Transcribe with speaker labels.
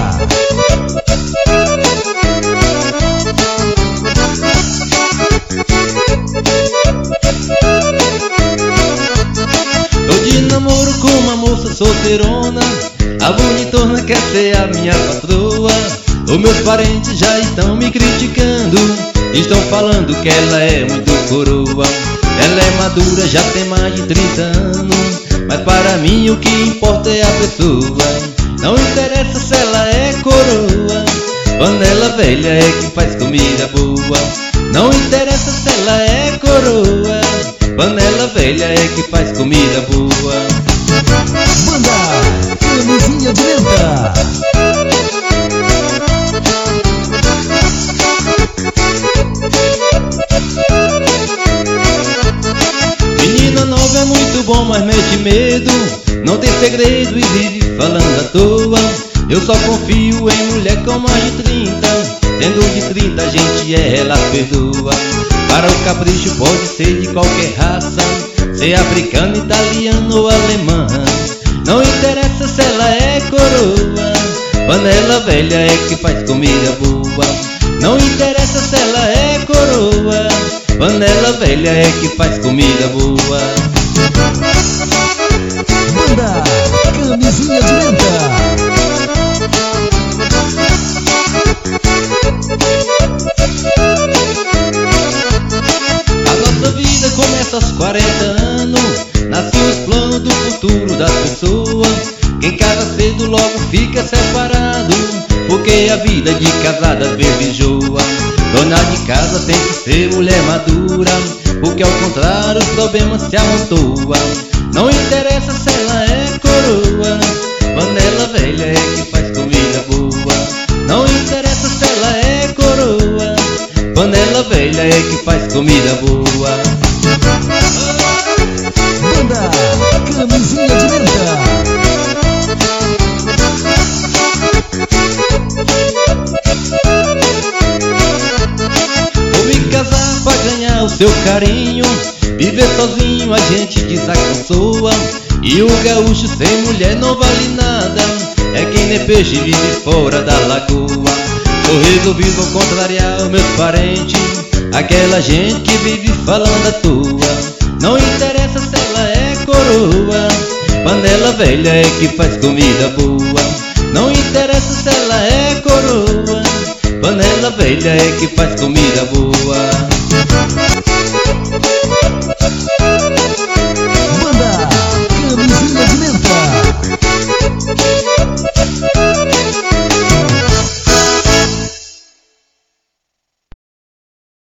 Speaker 1: Tô de namoro com uma moça solteirona, a bonitona quer ser a minha patroa. Os meus parentes já estão me criticando, estão falando que ela é muito coroa. Ela é madura, já tem mais de 30 anos, mas para mim o que importa é a pessoa. Não interessa se ela é coroa, panela velha é que faz comida boa. Não interessa se ela é coroa, panela velha é que faz comida boa.
Speaker 2: Banda Camisinha de Menta.
Speaker 1: Menina nova é muito bom, mas mete medo, não tem segredo e vive falando à toa. Eu só confio em mulher com mais de 30, sendo de 30 a gente ela perdoa. Para o capricho pode ser de qualquer raça, ser africana, italiana ou alemã. Não interessa se ela é coroa, panela velha é que faz comida boa. Não interessa se ela é coroa, panela velha é que faz comida boa.
Speaker 2: Banda Camisinha de Menta.
Speaker 1: A nossa vida começa aos 40 anos, nasce os planos do futuro das pessoas. Quem casa cedo logo fica separado, porque a vida de casada às vezes enjoa. Dona de casa tem que ser mulher madura, porque ao contrário os problemas se amontoam. Não interessa se ela é coroa, panela velha é que faz comida boa. Não interessa se ela é coroa, panela velha é que faz comida boa.
Speaker 2: Banda Camisinha de Menta.
Speaker 1: Vou me casar pra ganhar o seu carinho, viver sozinho a gente desacansoa. E o gaúcho sem mulher não vale nada, é que nem peixe vive fora da lagoa. Tô resolvido contrariar os meus parentes, aquela gente que vive falando à toa. Não interessa se ela é coroa, panela velha é que faz comida boa. Não interessa se ela é coroa, panela velha é que faz comida boa.